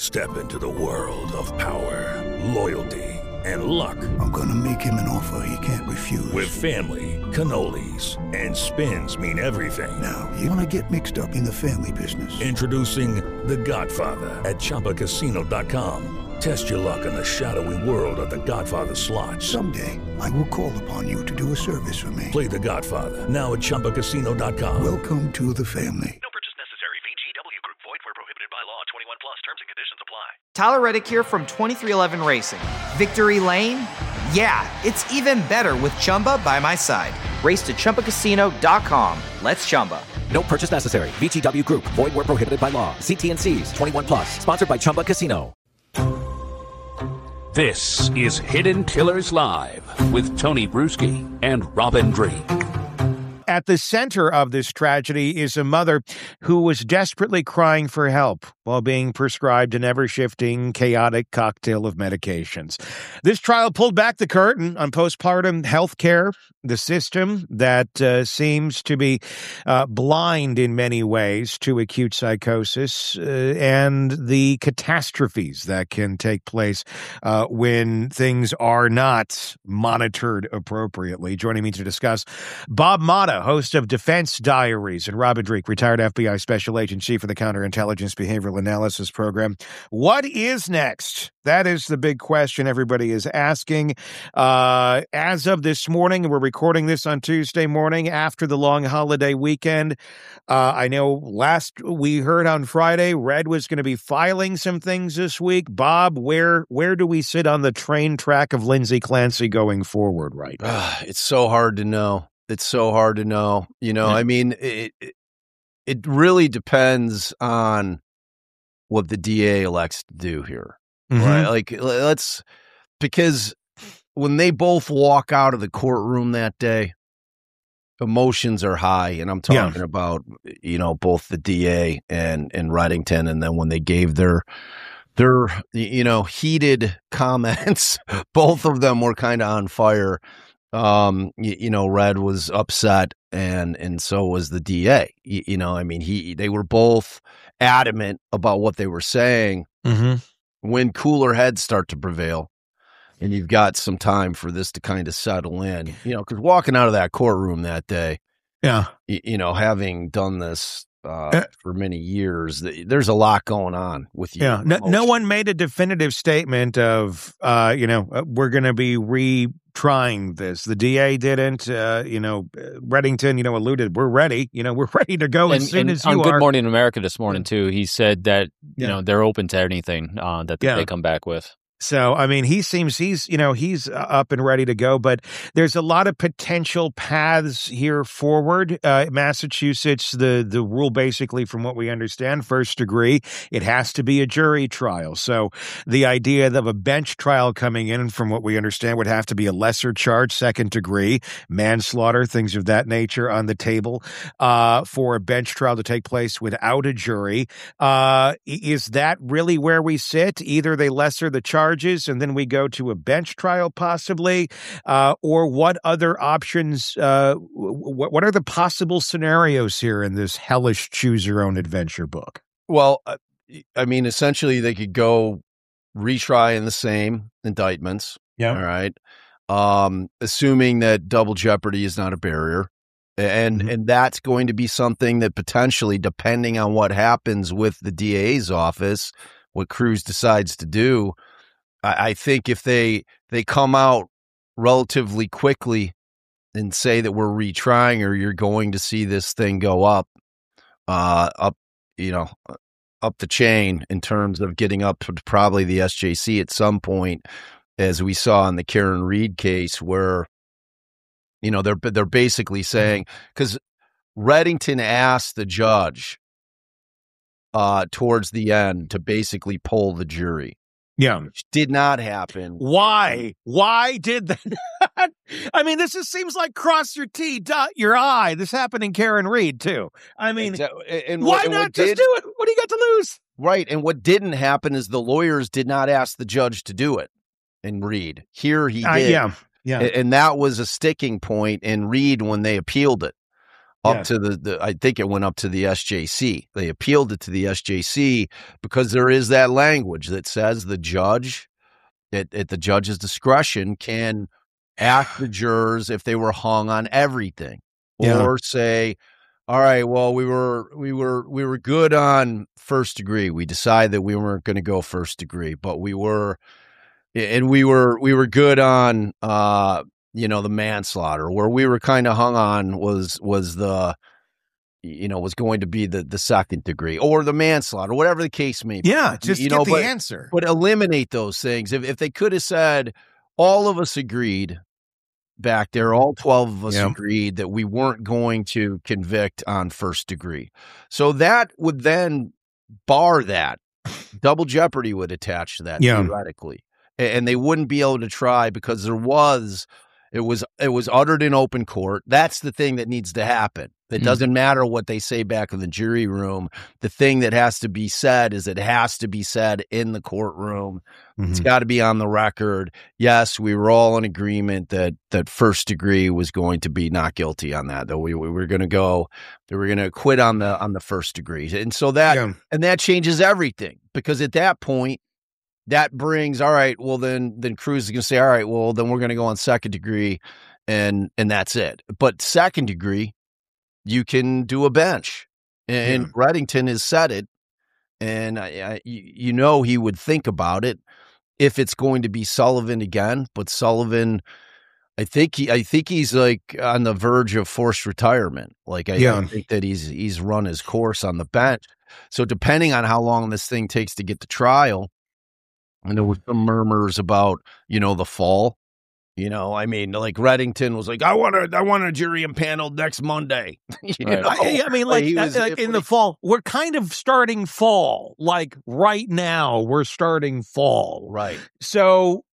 Step into the world of power, loyalty, and luck. I'm gonna make him an offer he can't refuse. With family, cannolis, and spins mean everything. Now, you wanna get mixed up in the family business. Introducing The Godfather at ChumbaCasino.com. Test your luck in the shadowy world of The Godfather slot. Someday, I will call upon you to do a service for me. Play The Godfather now at ChumbaCasino.com. Welcome to the family. No purchase necessary. VGW Group. Void where prohibited by law. 21 plus. Terms and conditions apply. Tyler Reddick here from 2311 Racing. Victory Lane? Yeah, it's even better with Chumba by my side. Race to ChumbaCasino.com. Let's Chumba. No purchase necessary. VGW Group. Void where prohibited by law. See T&Cs. 21 plus. Sponsored by Chumba Casino. This is Hidden Killers Live with Tony Bruschi and Robin Drake. At the center of this tragedy is a mother who was desperately crying for help while being prescribed an ever-shifting, chaotic cocktail of medications. This trial pulled back the curtain on postpartum health care, the system that seems to be blind in many ways to acute psychosis and the catastrophes that can take place when things are not monitored appropriately. Joining me to discuss, Bob Motta, host of Defense Diaries, and Robin Drake, retired FBI Special Agent, Chief of the Counterintelligence Behavioral Analysis Program. What is next? That is the big question everybody is asking. As of this morning, we're recording this on Tuesday morning after the long holiday weekend. I know last we heard on Friday, Red was going to be filing some things this week. Bob, where do we sit on the train track of Lindsay Clancy going forward right now? It's so hard to know. It's so hard to know. You know, I mean, it really depends on what the DA elects to do here. Right? Like, because when they both walk out of the courtroom that day, emotions are high. And I'm talking about, you know, both the DA and Reddington. And then when they gave their you know, heated comments, both of them were kind of on fire. You know, Red was upset and so was the DA. You know, I mean, they were both adamant about what they were saying. When cooler heads start to prevail and you've got some time for this to kind of settle in, you know, because walking out of that courtroom that day, you know, having done this for many years, there's a lot going on with you. No one made a definitive statement of, you know, we're going to be retrying this. The DA didn't, you know, Reddington, you know, alluded, we're ready, you know, we're ready to go as soon as you are. On Good Morning America this morning, too, he said that, you know, they're open to anything that they come back with. So, I mean, he's up and ready to go, but there's a lot of potential paths here forward. Massachusetts, the rule basically, from what we understand, first degree, it has to be a jury trial. So the idea of a bench trial coming in, from what we understand, would have to be a lesser charge, second degree, manslaughter, things of that nature on the table for a bench trial to take place without a jury. Is that really where we sit? Either they lesser the charge and then we go to a bench trial possibly, or what other options, what are the possible scenarios here in this hellish choose your own adventure book? Well, I mean, essentially they could go retry in the same indictments. All right. Assuming that double jeopardy is not a barrier. And that's going to be something that potentially, depending on what happens with the DA's office, what Cruz decides to do, I think if they come out relatively quickly and say that we're retrying, or you're going to see this thing go up the chain in terms of getting up to probably the SJC at some point, as we saw in the Karen Reed case, where, you know, they're basically saying, because Reddington asked the judge towards the end to basically poll the jury. Which did not happen. Why? Why did that? I mean, seems like cross your T, dot your I. This happened in Karen Reed, too. I mean, why not just do it? What do you got to lose? Right. And what didn't happen is the lawyers did not ask the judge to do it in Reed. Here he did. Yeah. And that was a sticking point in Reed when they appealed it. up to the I think it went up to the SJC. They appealed it to the SJC because there is that language that says the judge, at the judge's discretion, can ask the jurors if they were hung on everything, or say, all right, well, we were good on first degree. We decided that we weren't going to go first degree, but we were good on the manslaughter. Where we were kind of hung on was the was going to be the second degree or the manslaughter, whatever the case may be. Yeah, just get the answer. But eliminate those things. If they could have said, all of us agreed back there, all 12 of us agreed that we weren't going to convict on first degree. So that would then bar that. Double jeopardy would attach to that theoretically. And they wouldn't be able to try because it was uttered in open court. That's the thing that needs to happen. It doesn't matter what they say back in the jury room. The thing that has to be said is it has to be said in the courtroom. It's got to be on the record. Yes, we were all in agreement that first degree was going to be not guilty on that. Though we were going to go, they were going to acquit on the first degree, and so that that changes everything, because at that point, that brings, all right, well then Cruz is going to say, all right, well then we're going to go on second degree, and that's it. But second degree, you can do a bench, and Reddington has said it, and he would think about it if it's going to be Sullivan again. But Sullivan, I think he's like on the verge of forced retirement. Like I think that he's run his course on the bench. So depending on how long this thing takes to get to trial, and there were some murmurs about the fall. I mean, like Reddington was like, I want a jury impaneled next Monday. I mean, like in the fall, we're kind of starting fall. Like right now, we're starting fall. Right. So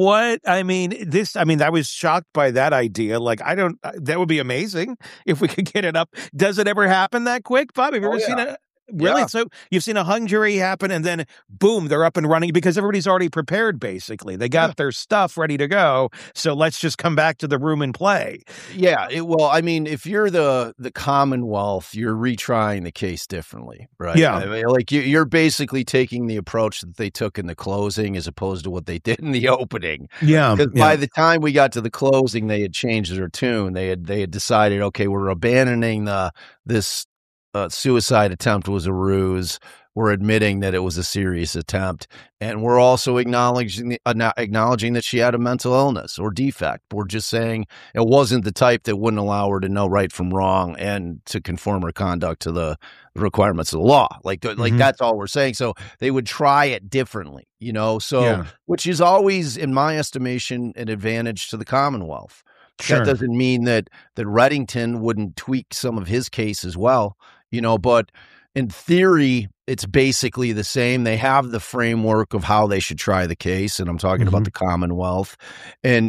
I was shocked by that idea. Like, that would be amazing if we could get it up. Does it ever happen that quick, Bob? Have you ever seen it? Really? Yeah. So you've seen a hung jury happen, and then boom, they're up and running because everybody's already prepared, basically. They got their stuff ready to go. So let's just come back to the room and play. Yeah. If you're the Commonwealth, you're retrying the case differently, right? Yeah. I mean, like you're basically taking the approach that they took in the closing as opposed to what they did in the opening. Yeah. Because by the time we got to the closing, they had changed their tune. They had decided, okay, we're abandoning this suicide attempt was a ruse. We're admitting that it was a serious attempt, and we're also acknowledging that she had a mental illness or defect. We're just saying it wasn't the type that wouldn't allow her to know right from wrong and to conform her conduct to the requirements of the law. Like that's all we're saying. So they would try it differently, which is always, in my estimation, an advantage to the Commonwealth. Sure. That doesn't mean that Reddington wouldn't tweak some of his case as well, but in theory, it's basically the same. They have the framework of how they should try the case, and I'm talking about the Commonwealth. And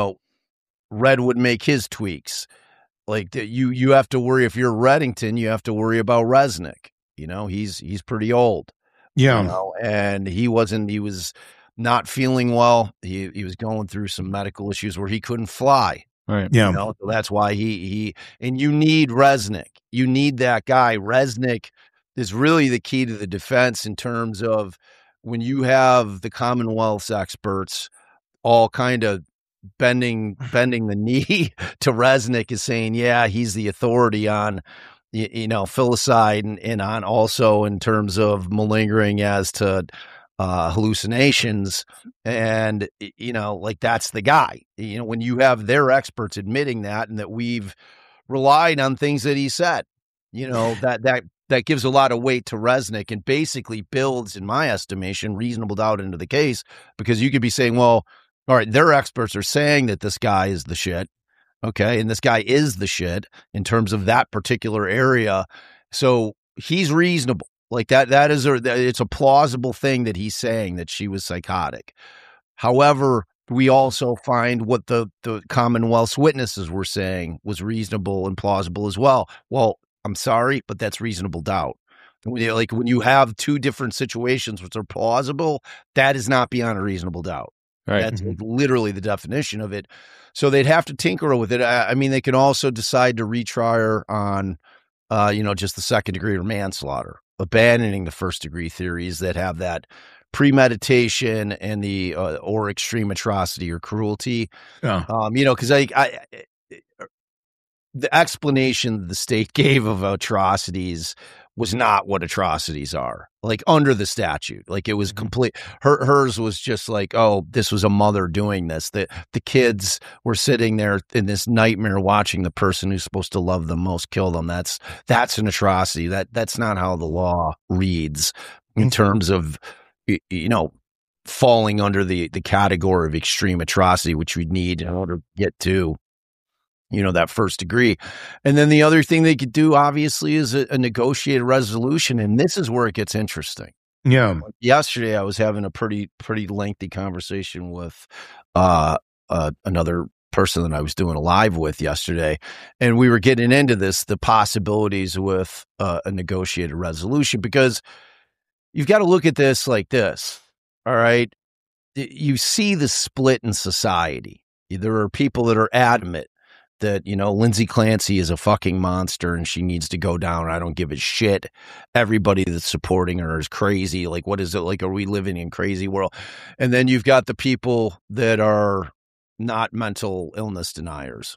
Red would make his tweaks. Like you have to worry, if you're Reddington, you have to worry about Resnick. He's pretty old. Yeah. And he was not feeling well. He was going through some medical issues where he couldn't fly. Right. Yeah. So that's why and you need Resnick. You need that guy. Resnick is really the key to the defense in terms of when you have the Commonwealth's experts all kind of bending the knee to Resnick, is saying, yeah, he's the authority on, filicide and on also in terms of malingering as to hallucinations, and that's the guy. When you have their experts admitting that, and that we've relied on things that he said, that gives a lot of weight to Resnick, and basically builds, in my estimation, reasonable doubt into the case, because you could be saying, well, all right, their experts are saying that this guy is the shit, okay, and this guy is the shit in terms of that particular area, so he's reasonable. Like that is it's a plausible thing that he's saying that she was psychotic. However, we also find what the Commonwealth's witnesses were saying was reasonable and plausible as well. Well, I'm sorry, but that's reasonable doubt. When you have two different situations which are plausible, that is not beyond a reasonable doubt. Right. That's literally the definition of it. So they'd have to tinker with it. I mean, they can also decide to retry her on, just the second degree or manslaughter, abandoning the first degree theories that have that premeditation and the or extreme atrocity or cruelty. Yeah. Because the explanation the state gave of atrocities was not what atrocities are, like under the statute. Like it was complete. Hers was just like, oh, this was a mother doing this. The kids were sitting there in this nightmare watching the person who's supposed to love them most kill them. That's an atrocity. That's not how the law reads in terms of, falling under the category of extreme atrocity, which we need in order to get to, that first degree. And then the other thing they could do, obviously, is a negotiated resolution. And this is where it gets interesting. Yeah. Yesterday, I was having a pretty lengthy conversation with another person that I was doing a live with yesterday. And we were getting into the possibilities with a negotiated resolution, because you've got to look at this like this. All right. You see the split in society. There are people that are adamant that, Lindsay Clancy is a fucking monster and she needs to go down. I don't give a shit. Everybody that's supporting her is crazy. Like, what is it? Like, are we living in crazy world? And then you've got the people that are not mental illness deniers,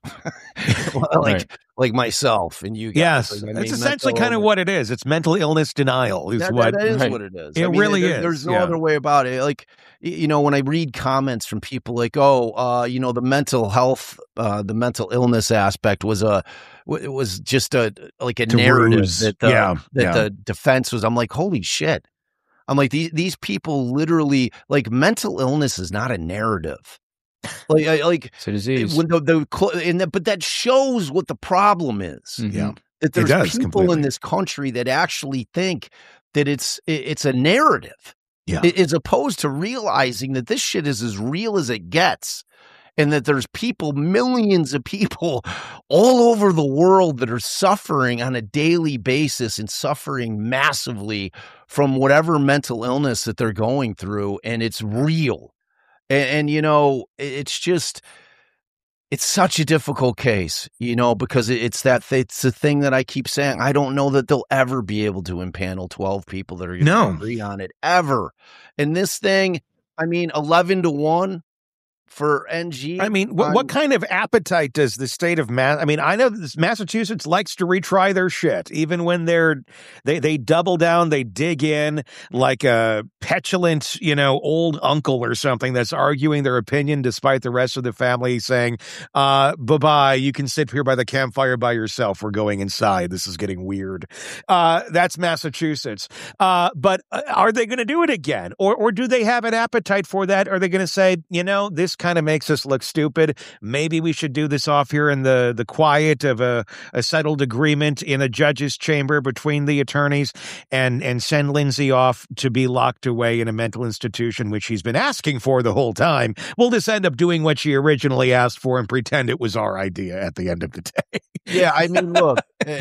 like myself and you guys. Yes, it's essentially kind of what it is. It's mental illness denial is what it is. What it is. It really is. There's no other way about it. Like, when I read comments from people like, the mental health, the mental illness aspect was just a narrative that the defense was. I'm like, holy shit. I'm like, these people literally, like, mental illness is not a narrative. It's a disease. But that shows what the problem is. Mm-hmm. Yeah, that there's people in this country that actually think that it's a narrative, as opposed to realizing that this shit is as real as it gets, and that there's millions of people all over the world that are suffering on a daily basis and suffering massively from whatever mental illness that they're going through, and it's real. And it's such a difficult case, because it's the thing that I keep saying. I don't know that they'll ever be able to impanel 12 people that are going to agree on it ever. And this thing, 11-1 for NG. What kind of appetite does the state of I know that Massachusetts likes to retry their shit, even when they double down, they dig in like a petulant, old uncle or something that's arguing their opinion despite the rest of the family saying, bye-bye, you can sit here by the campfire by yourself. We're going inside. This is getting weird. That's Massachusetts. But are they going to do it again? Or do they have an appetite for that? Are they going to say, this kind of makes us look stupid. Maybe we should do this off here in the quiet of a settled agreement in a judge's chamber between the attorneys and send Lindsay off to be locked away in a mental institution, which she's been asking for the whole time. We'll just end up doing what she originally asked for and pretend it was our idea at the end of the day. Yeah, look,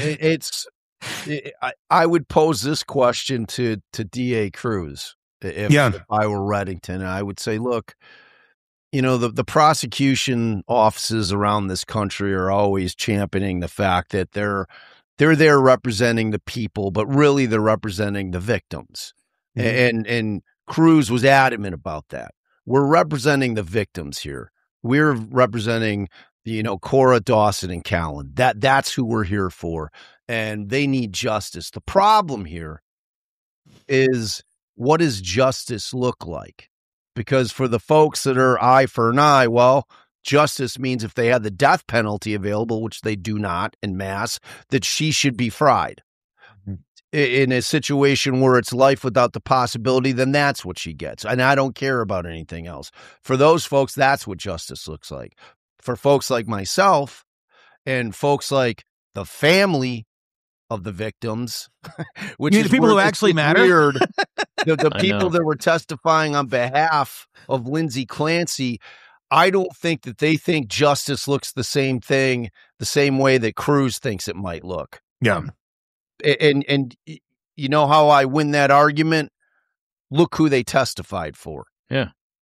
I would pose this question to DA Cruz if I were Reddington, and I would say, look, the prosecution offices around this country are always championing the fact that they're there representing the people, but really they're representing the victims. Mm-hmm. And Cruz was adamant about that. We're representing the victims here. We're representing, Cora, Dawson, and Callan. That's who we're here for. And they need justice. The problem here is, what does justice look like? Because for the folks that are eye for an eye, well, justice means if they had the death penalty available, which they do not en masse, that she should be fried. In a situation where it's life without the possibility, then that's what she gets. And I don't care about anything else. For those folks, that's what justice looks like. For folks like myself and folks like the family of the victims, which is the people who actually matter. Weird. The people that were testifying on behalf of Lindsay Clancy, I don't think that they think justice looks the same way that Cruz thinks it might look. Yeah. And you know how I win that argument? Look who they testified for. Yeah.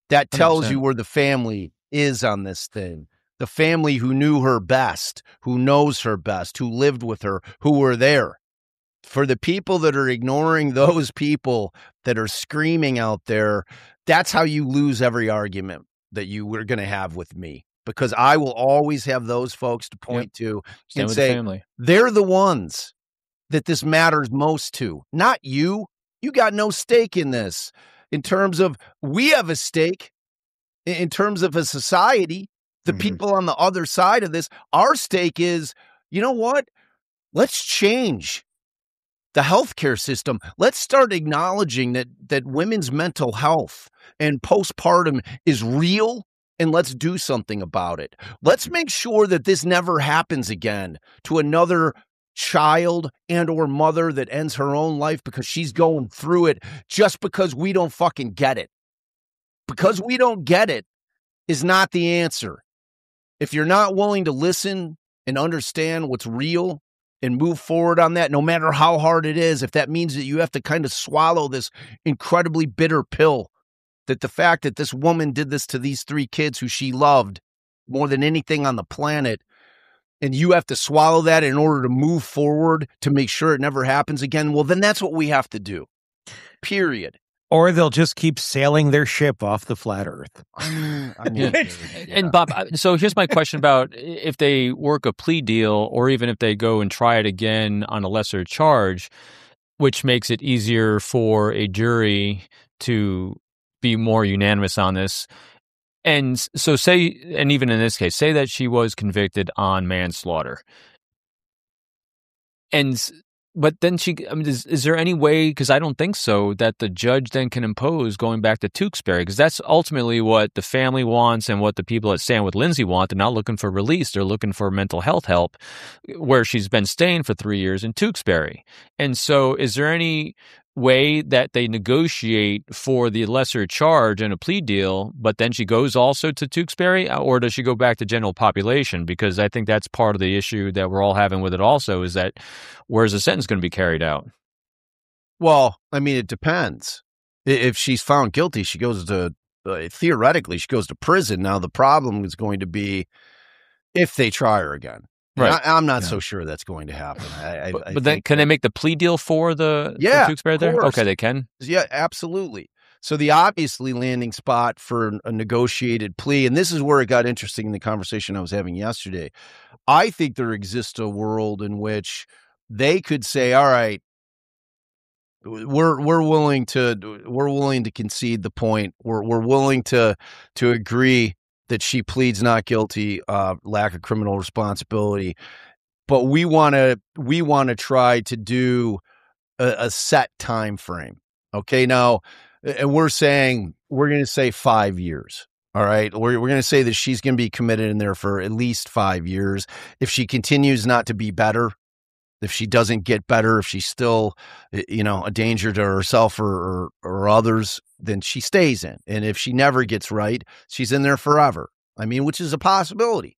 That tells 100%. you where the family is on this thing. The family who knew her best, who knows her best, who lived with her, who were there. For the people that are ignoring those people that are screaming out there, that's how you lose every argument that you were going to have with me. Because I will always have those folks to point to Stand and with say, the family. they're the ones that this matters most to, not you. You got no stake in this. In terms of, we have a stake in terms of a society. The people on the other side of this, our stake is, you know what? Let's change the healthcare system. Let's start acknowledging that women's mental health and postpartum is real, and let's do something about it. Let's make sure that this never happens again to another child and or mother that ends her own life because she's going through it just because we don't fucking get it. Because we don't get it is not the answer. If you're not willing to listen and understand what's real and move forward on that, no matter how hard it is, if that means that you have to kind of swallow this incredibly bitter pill, that the fact that this woman did this to these 3 kids who she loved more than anything on the planet, and you have to swallow that in order to move forward to make sure it never happens again, well, then that's what we have to do. Period. Or they'll just keep sailing their ship off the flat earth. And Bob, so here's my question about if they work a plea deal or even if they go and try it again on a lesser charge, which makes it easier for a jury to be more unanimous on this. And so say, and even in this case, say that she was convicted on manslaughter. But then is there any way, because I don't think so, that the judge then can impose going back to Tewksbury? Because that's ultimately what the family wants and what the people at Stand With Lindsay want. They're not looking for release. They're looking for mental health help, where she's been staying for 3 years in Tewksbury. And so is there any way that they negotiate for the lesser charge in a plea deal, but then she goes also to Tewksbury, or does she go back to general population? Because I think that's part of the issue that we're all having with it also, is that where's the sentence going to be carried out? Well, I mean, it depends. If she's found guilty, she goes to, theoretically, she goes to prison. Now, the problem is going to be if they try her again. Right. I'm not so sure that's going to happen. But then can they make the plea deal for the Tewksbury there? Okay, they can? Yeah, absolutely. So the obviously landing spot for a negotiated plea, and this is where it got interesting in the conversation I was having yesterday. I think there exists a world in which they could say, all right, we're willing to concede the point. We're willing to agree that she pleads not guilty, lack of criminal responsibility, but we want to try to do a set time frame. Okay, now, and we're going to say 5 years. All right, we're going to say that she's going to be committed in there for at least 5 years. If she continues not to be better, if she doesn't get better, if she's still, a danger to herself or others, then she stays in. And if she never gets right, she's in there forever. I mean, which is a possibility.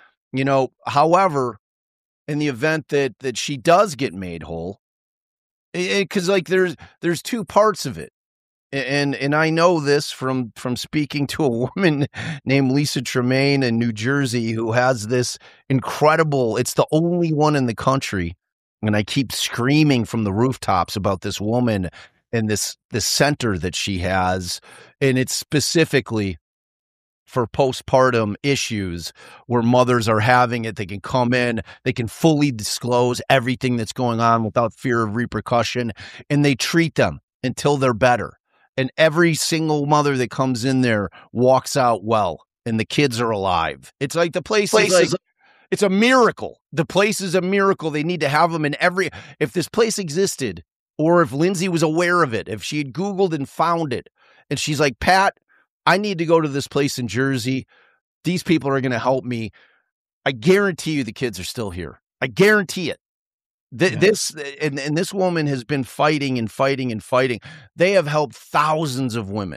However, in the event that she does get made whole, because there's 2 parts of it. And I know this from speaking to a woman named Lisa Tremaine in New Jersey who has this incredible, it's the only one in the country. And I keep screaming from the rooftops about this woman and this center that she has. And it's specifically for postpartum issues where mothers are having it. They can come in, they can fully disclose everything that's going on without fear of repercussion, and they treat them until they're better. And every single mother that comes in there walks out well, and the kids are alive. It's like the place is like, it's a miracle. The place is a miracle. They need to have them in if this place existed, or if Lindsay was aware of it, if she had Googled and found it, and she's like, Pat, I need to go to this place in Jersey. These people are going to help me. I guarantee you the kids are still here. I guarantee it. This woman has been fighting and fighting and fighting. They have helped thousands of women,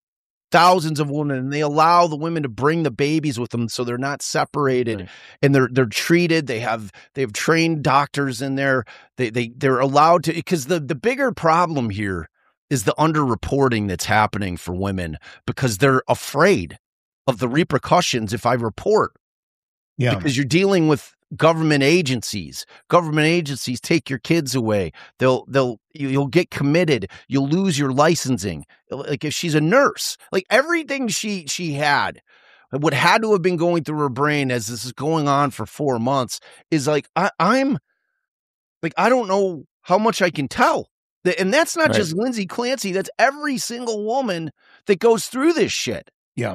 and they allow the women to bring the babies with them so they're not separated, right. And they're treated. They have trained doctors in there. They're allowed to, because the bigger problem here is the underreporting that's happening for women because they're afraid of the repercussions if I report. Yeah. Because you're dealing with government agencies. Government agencies take your kids away. You'll get committed. You'll lose your licensing. Like if she's a nurse, like everything she had, what had to have been going through her brain as this is going on for 4 months is like, I'm like, I don't know how much I can tell. And that's not just Lindsay Clancy. That's every single woman that goes through this shit. Yeah.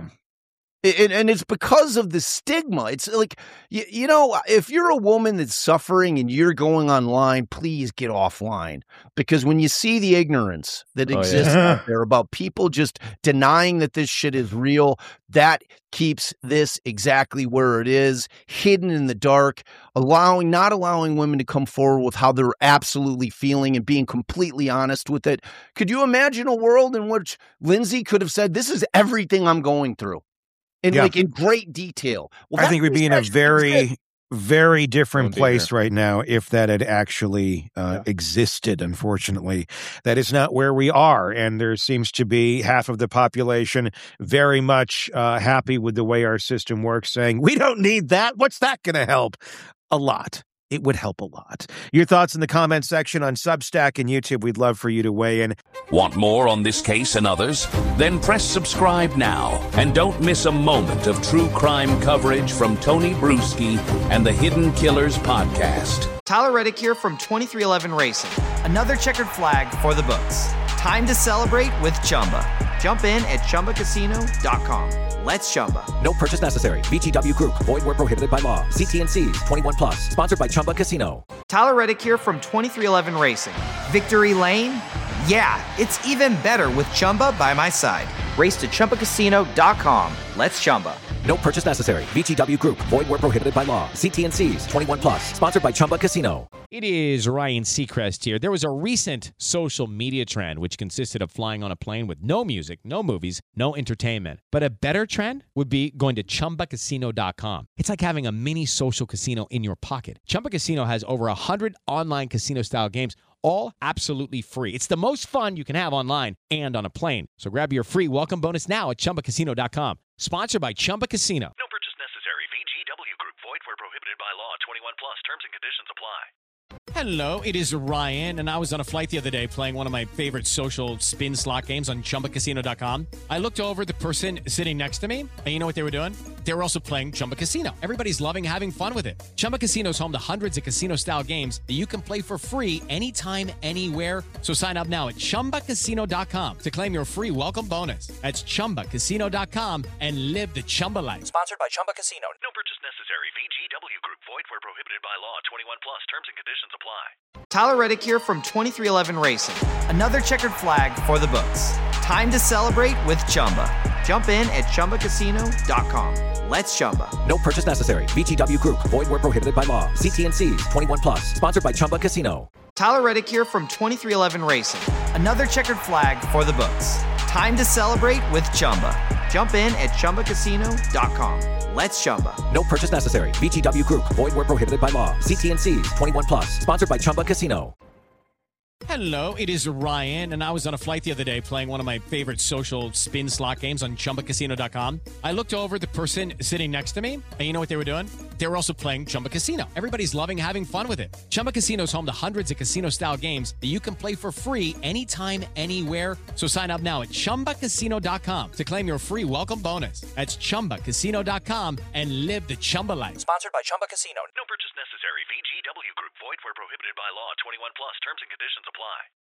And it's because of the stigma. It's like, you know, if you're a woman that's suffering and you're going online, please get offline. Because when you see the ignorance that exists out there about people just denying that this shit is real, that keeps this exactly where it is, hidden in the dark, not allowing women to come forward with how they're absolutely feeling and being completely honest with it. Could you imagine a world in which Lindsay could have said, this is everything I'm going through? Like in great detail. Well, I think we'd be in a very, very different place right now if that had actually existed. Unfortunately, that is not where we are. And there seems to be half of the population very much happy with the way our system works, saying, we don't need that. What's that going to help? A lot. It would help a lot. Your thoughts in the comment section on Substack and YouTube. We'd love for you to weigh in. Want more on this case and others? Then press subscribe now and don't miss a moment of true crime coverage from Tony Bruschi and the Hidden Killers podcast. Tyler Reddick here from 2311 Racing. Another checkered flag for the books. Time to celebrate with Chumba. Jump in at ChumbaCasino.com. Let's Chumba. No purchase necessary. VGW Group. Void where prohibited by law. See T&Cs. 21 plus. Sponsored by Chumba Casino. Tyler Reddick here from 2311 Racing. Victory Lane? Yeah, it's even better with Chumba by my side. Race to ChumbaCasino.com. Let's Chumba. No purchase necessary. VGW Group. Void where prohibited by law. See T&Cs. 21 plus. Sponsored by Chumba Casino. It is Ryan Seacrest here. There was a recent social media trend which consisted of flying on a plane with no music, no movies, no entertainment. But a better trend would be going to ChumbaCasino.com. It's like having a mini social casino in your pocket. Chumba Casino has over 100 online casino-style games, all absolutely free. It's the most fun you can have online and on a plane. So grab your free welcome bonus now at ChumbaCasino.com. Sponsored by Chumba Casino. No purchase necessary. VGW Group. Void where prohibited by law. 21 plus. Terms and conditions apply. Hello, it is Ryan, and I was on a flight the other day playing one of my favorite social spin slot games on ChumbaCasino.com. I looked over at the person sitting next to me, and you know what they were doing? They were also playing Chumba Casino. Everybody's loving having fun with it. Chumba Casino is home to hundreds of casino-style games that you can play for free anytime, anywhere. So sign up now at ChumbaCasino.com to claim your free welcome bonus. That's ChumbaCasino.com and live the Chumba life. Sponsored by Chumba Casino. No purchase necessary. VGW Group. Void where prohibited by law. 21 plus. Terms and conditions apply. Tyler Reddick here from 2311 Racing. Another checkered flag for the books. Time to celebrate with Chumba. Jump in at ChumbaCasino.com. Let's Chumba. No purchase necessary. VGW Group. Void where prohibited by law. See T&Cs. 21 plus. Sponsored by Chumba Casino. Tyler Reddick here from 2311 Racing. Another checkered flag for the books. Time to celebrate with Chumba. Jump in at ChumbaCasino.com. Let's Chumba. No purchase necessary. VGW Group. Void where prohibited by law. See T&Cs. 21 plus. Sponsored by Chumba Casino. Hello, it is Ryan, and I was on a flight the other day playing one of my favorite social spin slot games on ChumbaCasino.com. I looked over at the person sitting next to me, and you know what they were doing? They were also playing Chumba Casino. Everybody's loving having fun with it. Chumba Casino is home to hundreds of casino-style games that you can play for free anytime, anywhere. So sign up now at ChumbaCasino.com to claim your free welcome bonus. That's ChumbaCasino.com and live the Chumba life. Sponsored by Chumba Casino. No purchase necessary. VGW Group. Void where prohibited by law. 21 plus. Terms and conditions apply.